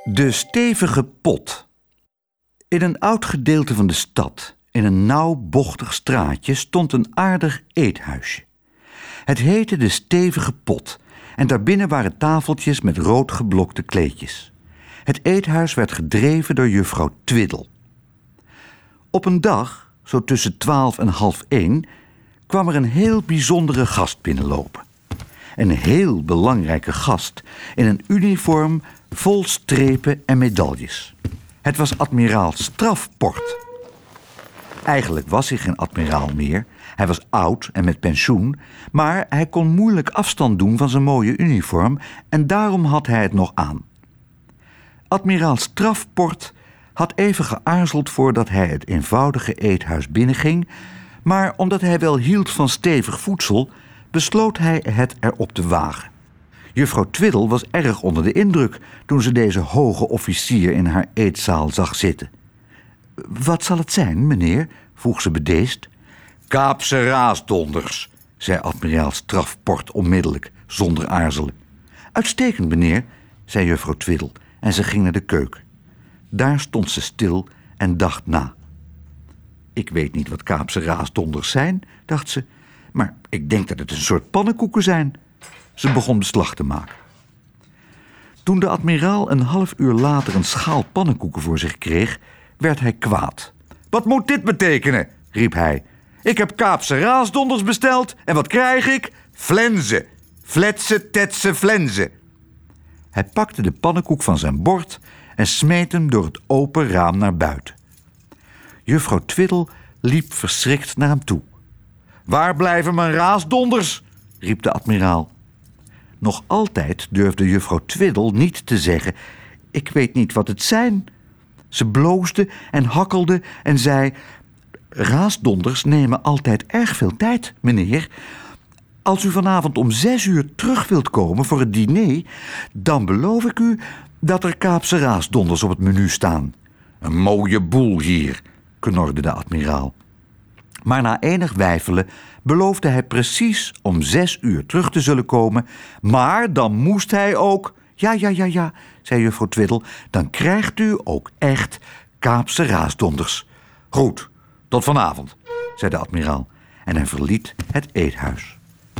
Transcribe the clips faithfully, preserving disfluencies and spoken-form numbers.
De stevige pot. In een oud gedeelte van de stad, in een nauw, bochtig straatje, stond een aardig eethuisje. Het heette de Stevige Pot en daarbinnen waren tafeltjes met rood geblokte kleedjes. Het eethuis werd gedreven door juffrouw Twiddel. Op een dag, zo tussen twaalf en half één, kwam er een heel bijzondere gast binnenlopen. Een heel belangrijke gast in een uniform vol strepen en medailles. Het was admiraal Strafport. Eigenlijk was hij geen admiraal meer. Hij was oud en met pensioen, maar hij kon moeilijk afstand doen van zijn mooie uniform en daarom had hij het nog aan. Admiraal Strafport had even geaarzeld voordat hij het eenvoudige eethuis binnenging, maar omdat hij wel hield van stevig voedsel, besloot hij het erop te wagen. Juffrouw Twiddel was erg onder de indruk toen ze deze hoge officier in haar eetzaal zag zitten. "Wat zal het zijn, meneer?" vroeg ze bedeesd. "Kaapse raasdonders," zei admiraal Strafport onmiddellijk, zonder aarzelen. "Uitstekend, meneer," zei juffrouw Twiddel en ze ging naar de keuken. Daar stond ze stil en dacht na. "Ik weet niet wat Kaapse raasdonders zijn," dacht ze, "maar ik denk dat het een soort pannenkoeken zijn." Ze begon beslag te maken. Toen de admiraal een half uur later een schaal pannenkoeken voor zich kreeg, werd hij kwaad. "Wat moet dit betekenen?" riep hij. "Ik heb Kaapse raasdonders besteld en wat krijg ik? Flenzen. Fletsen, tetsen, flenzen." Hij pakte de pannenkoek van zijn bord en smeet hem door het open raam naar buiten. Juffrouw Twiddel liep verschrikt naar hem toe. "Waar blijven mijn raasdonders?" riep de admiraal. Nog altijd durfde juffrouw Twiddel niet te zeggen: "Ik weet niet wat het zijn." Ze bloosde en hakkelde en zei: "Raasdonders nemen altijd erg veel tijd, meneer. Als u vanavond om zes uur terug wilt komen voor het diner, dan beloof ik u dat er Kaapse raasdonders op het menu staan." "Een mooie boel hier," knorde de admiraal. Maar na enig weifelen beloofde hij precies om zes uur terug te zullen komen, maar dan moest hij ook... "Ja, ja, ja, ja," zei juffrouw Twiddel, "dan krijgt u ook echt Kaapse raasdonders." "Goed, tot vanavond," zei de admiraal en hij verliet het eethuis.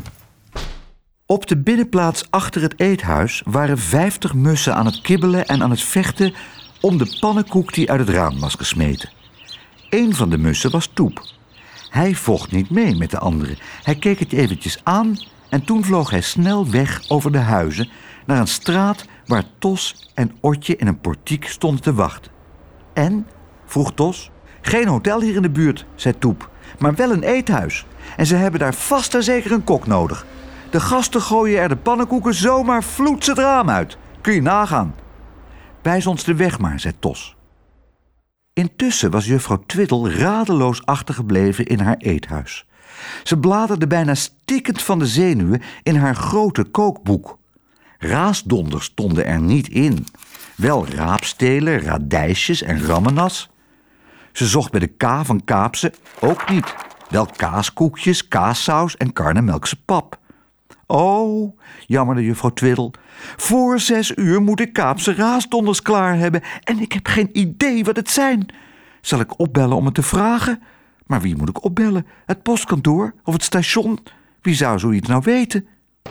Op de binnenplaats achter het eethuis waren vijftig mussen aan het kibbelen en aan het vechten om de pannenkoek die uit het raam was gesmeten. Eén van de mussen was Toep. Hij vocht niet mee met de anderen. Hij keek het eventjes aan en toen vloog hij snel weg over de huizen naar een straat waar Tos en Otje in een portiek stonden te wachten. "En?" vroeg Tos. "Geen hotel hier in de buurt," zei Toep, "maar wel een eethuis. En ze hebben daar vast en zeker een kok nodig. De gasten gooien er de pannenkoeken zomaar vloeds het raam uit. Kun je nagaan." "Wijs ons de weg maar," zei Tos. Intussen was juffrouw Twiddel radeloos achtergebleven in haar eethuis. Ze bladerde bijna stikkend van de zenuwen in haar grote kookboek. Raasdonders stonden er niet in. Wel raapstelen, radijsjes en rammenas. Ze zocht bij de K van Kaapse, ook niet. Wel kaaskoekjes, kaassaus en karnemelkse pap. "Oh," jammerde juffrouw Twiddel, "voor zes uur moet ik Kaapse raasdonders klaar hebben en ik heb geen idee wat het zijn. Zal ik opbellen om het te vragen? Maar wie moet ik opbellen? Het postkantoor of het station? Wie zou zoiets nou weten?"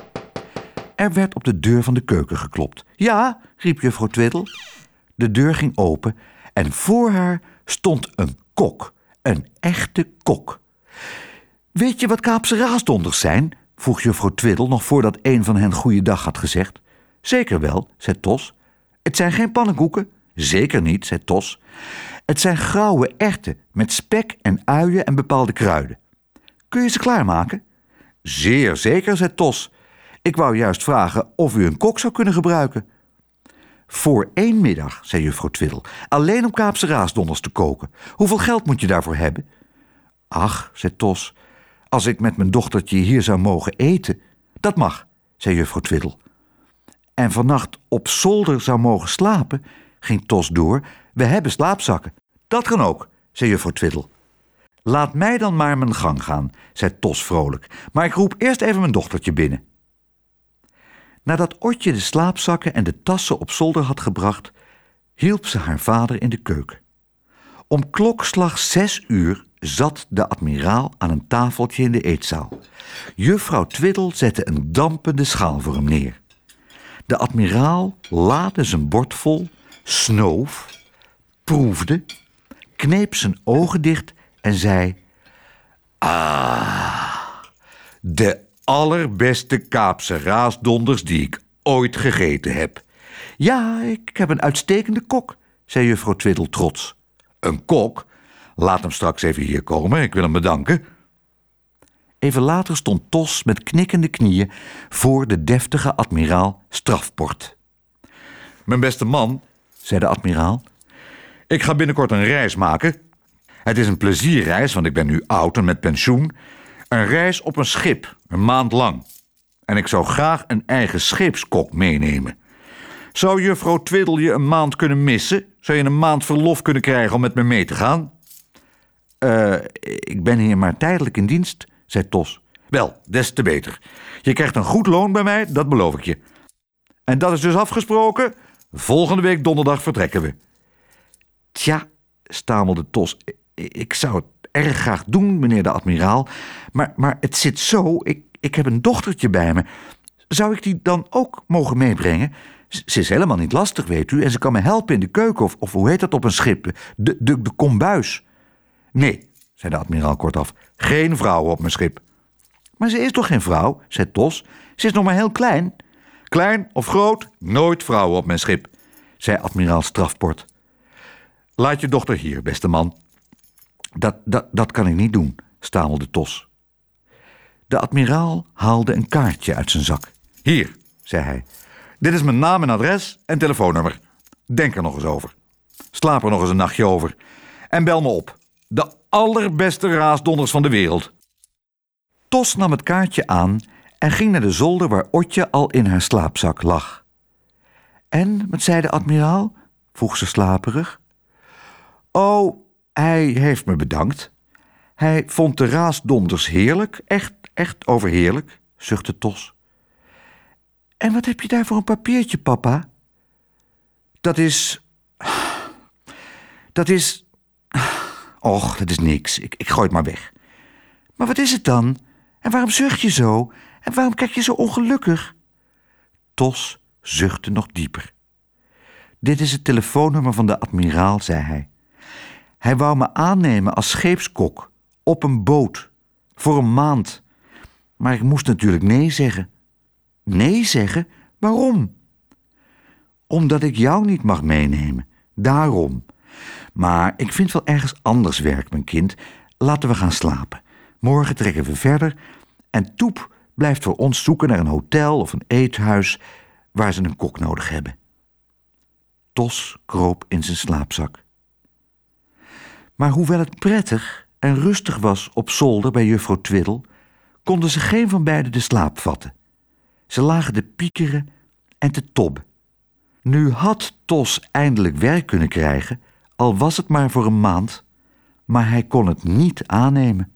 Er werd op de deur van de keuken geklopt. "Ja," riep juffrouw Twiddel. De deur ging open en voor haar stond een kok, een echte kok. "Weet je wat Kaapse raasdonders zijn?" vroeg juffrouw Twiddel nog voordat een van hen goeiedag had gezegd. "Zeker wel," zei Tos. "Het zijn geen pannenkoeken?" "Zeker niet," zei Tos. "Het zijn grauwe erwten met spek en uien en bepaalde kruiden. Kun je ze klaarmaken?" "Zeer zeker," zei Tos. "Ik wou juist vragen of u een kok zou kunnen gebruiken." "Voor één middag," zei juffrouw Twiddel, "alleen om Kaapse raasdonders te koken. Hoeveel geld moet je daarvoor hebben?" "Ach," zei Tos, "als ik met mijn dochtertje hier zou mogen eten..." "Dat mag," zei juffrouw Twiddel. "En vannacht op zolder zou mogen slapen," ging Tos door. "We hebben slaapzakken." "Dat kan ook," zei juffrouw Twiddel. "Laat mij dan maar mijn gang gaan," zei Tos vrolijk. "Maar ik roep eerst even mijn dochtertje binnen." Nadat Otje de slaapzakken en de tassen op zolder had gebracht, hielp ze haar vader in de keuken. Om klokslag zes uur zat de admiraal aan een tafeltje in de eetzaal. Juffrouw Twiddle zette een dampende schaal voor hem neer. De admiraal laadde zijn bord vol, snoof, proefde, kneep zijn ogen dicht en zei: Ah, de allerbeste Kaapse raasdonders die ik ooit gegeten heb. Ja, ik heb een uitstekende kok, zei juffrouw Twiddle trots. Een kok? Laat hem straks even hier komen, ik wil hem bedanken. Even later stond Tos met knikkende knieën voor de deftige admiraal Strafport. Mijn beste man, zei de admiraal, ik ga binnenkort een reis maken. Het is een plezierreis, want ik ben nu oud en met pensioen. Een reis op een schip, een maand lang. En ik zou graag een eigen scheepskok meenemen. Zou juffrouw Twiddle je een maand kunnen missen? Zou je een maand verlof kunnen krijgen om met me mee te gaan? Uh, ik ben hier maar tijdelijk in dienst, zei Tos. Wel, des te beter. Je krijgt een goed loon bij mij, dat beloof ik je. En dat is dus afgesproken? Volgende week donderdag vertrekken we. Tja, stamelde Tos, ik zou het erg graag doen, meneer de admiraal. Maar, maar het zit zo, ik, ik heb een dochtertje bij me. Zou ik die dan ook mogen meebrengen? Ze is helemaal niet lastig, weet u. En ze kan me helpen in de keuken, of, of hoe heet dat op een schip? De, de, de kombuis. Nee, zei de admiraal kortaf. Geen vrouw op mijn schip. Maar ze is toch geen vrouw, zei Tos. Ze is nog maar heel klein. Klein of groot, nooit vrouwen op mijn schip, zei admiraal Strafport. Laat je dochter hier, beste man. Dat, dat, dat kan ik niet doen, stamelde Tos. De admiraal haalde een kaartje uit zijn zak. Hier, zei hij. Dit is mijn naam en adres en telefoonnummer. Denk er nog eens over. Slaap er nog eens een nachtje over. En bel me op. De allerbeste raasdonders van de wereld. Tos nam het kaartje aan en ging naar de zolder waar Otje al in haar slaapzak lag. En, wat zei de admiraal? Vroeg ze slaperig. Oh, hij heeft me bedankt. Hij vond de raasdonders heerlijk, echt, echt overheerlijk, zuchtte Tos. En wat heb je daar voor een papiertje, papa? Dat is... Dat is... Och, dat is niks. Ik, ik gooi het maar weg. Maar wat is het dan? En waarom zucht je zo? En waarom kijk je zo ongelukkig? Tos zuchtte nog dieper. Dit is het telefoonnummer van de admiraal, zei hij. Hij wou me aannemen als scheepskok, op een boot, voor een maand. Maar ik moest natuurlijk nee zeggen. Nee zeggen? Waarom? Omdat ik jou niet mag meenemen. Daarom. Maar ik vind wel ergens anders werk, mijn kind. Laten we gaan slapen. Morgen trekken we verder. En Toep blijft voor ons zoeken naar een hotel of een eethuis waar ze een kok nodig hebben. Tos kroop in zijn slaapzak. Maar hoewel het prettig en rustig was op zolder bij juffrouw Twiddle, konden ze geen van beiden de slaap vatten. Ze lagen te piekeren en te tobben. Nu had Tos eindelijk werk kunnen krijgen, al was het maar voor een maand, maar hij kon het niet aannemen.